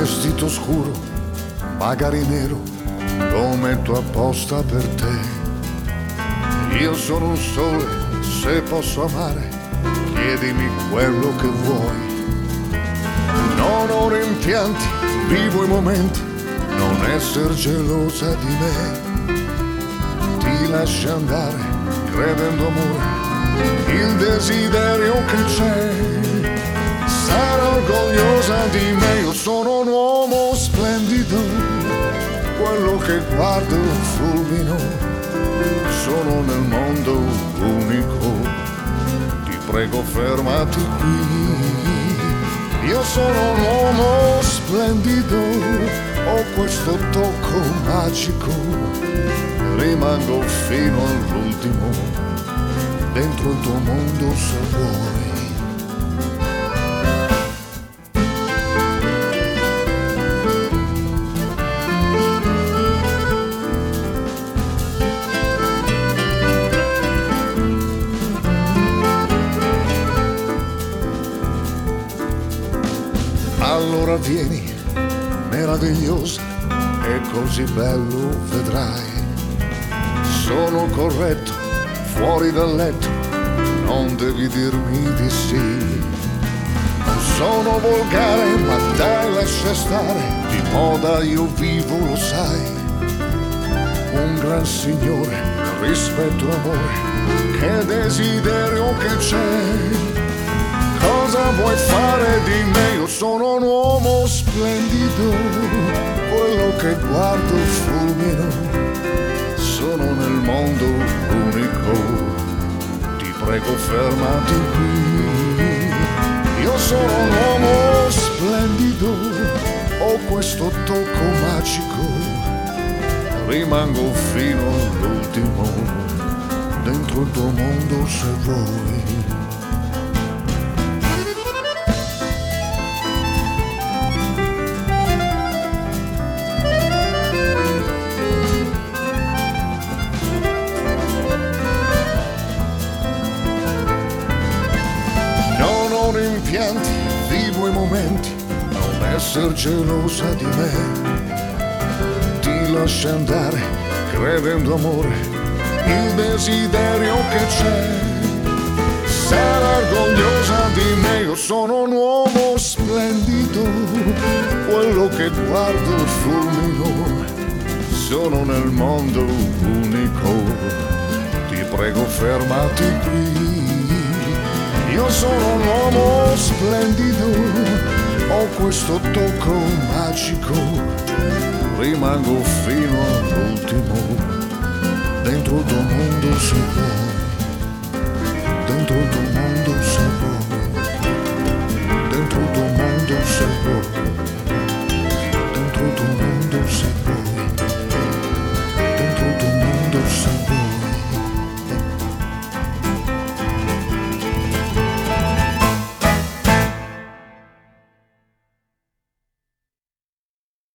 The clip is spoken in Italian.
vestito scuro, magari nero, lo metto apposta per te. Io sono un sole, se posso amare, chiedimi quello che vuoi. Non ho rimpianti, vivo i momenti, non esser gelosa di me. Ti lasci andare, credendo amore, il desiderio che c'è. Sarà orgogliosa di me, io sono un uomo splendido, quello che guardo fulmino, sono nel mondo unico, ti prego fermati qui. Io sono un uomo splendido, ho questo tocco magico, rimango fino all'ultimo, dentro il tuo mondo se vuoi. Allora vieni, meravigliosa, e così bello vedrai. Sono corretto, fuori dal letto, non devi dirmi di sì. Non sono volgare, ma dai lascia stare, di moda io vivo, lo sai. Un gran signore, rispetto amore, che desiderio che c'è. Cosa vuoi fare di me? Io sono un uomo splendido, quello che guardo fulmino, sono nel mondo unico, ti prego fermati qui. Io sono un uomo splendido, ho questo tocco magico, rimango fino all'ultimo, dentro il tuo mondo se vuoi. Rimpianti, vivo i momenti, non esser gelosa di me. Ti lasci andare, credendo amore, il desiderio che c'è. Sarà orgogliosa di me, io sono un uomo splendido, quello che guardo fulmino, sono nel mondo unico, ti prego fermati qui. Io sono un uomo splendido, ho questo tocco magico, rimango fino all'ultimo, dentro il tuo mondo se vuoi.